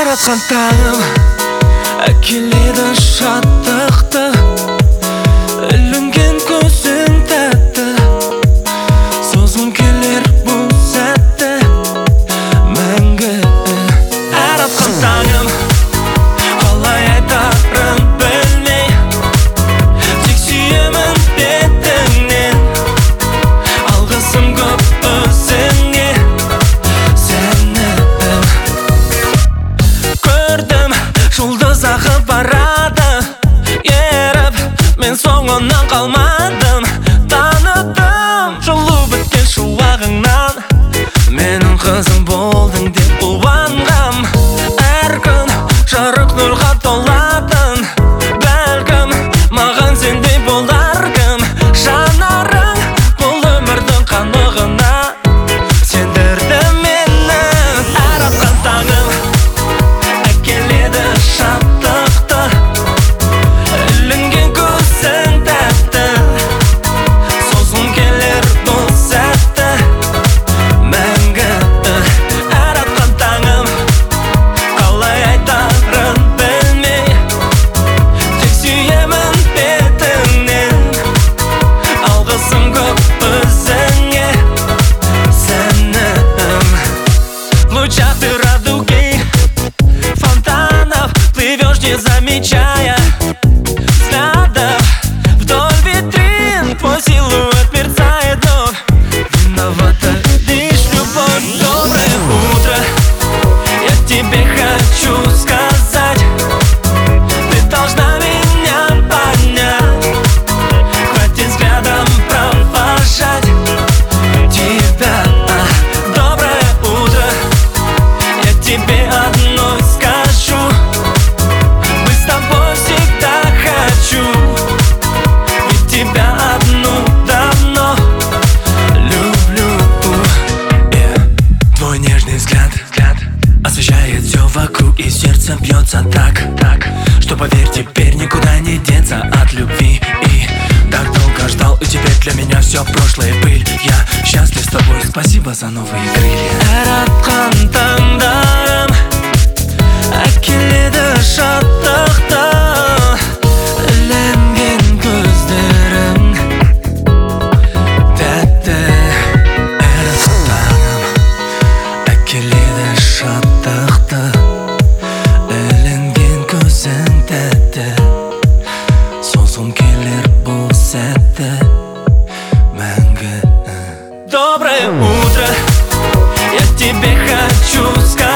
Жаратқан таңым әкеледі шаттықты, ілінген көзің тәтті, созғым келер бұл сәтті мәңгі. Әр атқан таңым қалай айтарын білмей, тек сүйемін бетіңнен, алғысым көп өзіңе сені. Көрдім жұлдыз ағып барады еріп, мен соңынан қалмадым. Таныдым жылу біткен шуағыңнан, менің қызым болдың деп қуанғам. Әр күн жарық нұрға толатын, бәлкім маған сендей болар кім. Жанарың бұл өмірдің қанығына сендірді мені. Әр атқан таңым әкеледі шаттықты, ілінген көзің тәтті, созғым келер бұл сәтті мәңгі. Әр атқан таңым қалай айтарын білмей, тек сүйемін бетіңнен, алғысым көп өзіңе сенім. В лучах ты радуги фонтанов плывешь, не замечая взглядов. Вдоль витрин твой силуэт мерцает вновь, виновата лишь любовь. Доброе утро, я тебе хочу сказать, ты должна меня понять, хватит взглядом провожать тебя. Доброе утро, я тебе одно скажу, быть с тобой всегда хочу, ведь тебя одну давно люблю. Твой нежный взгляд освещает все вокруг, и сердце бьется так, что, поверь, теперь никуда не деться от любви. И так долго ждал, и теперь для меня все прошлое пыль. Я счастлив с тобой, спасибо за новые крылья. Яратқан таңдарым әкеледі шаттықты, ілінген көздерің тәтті. Яратқан таңым әкеледі шаттықты, ілінген көзің тәтті, созғым келер бұл сәтті мәңгі. Доброе утро, я тебе хочу сказать,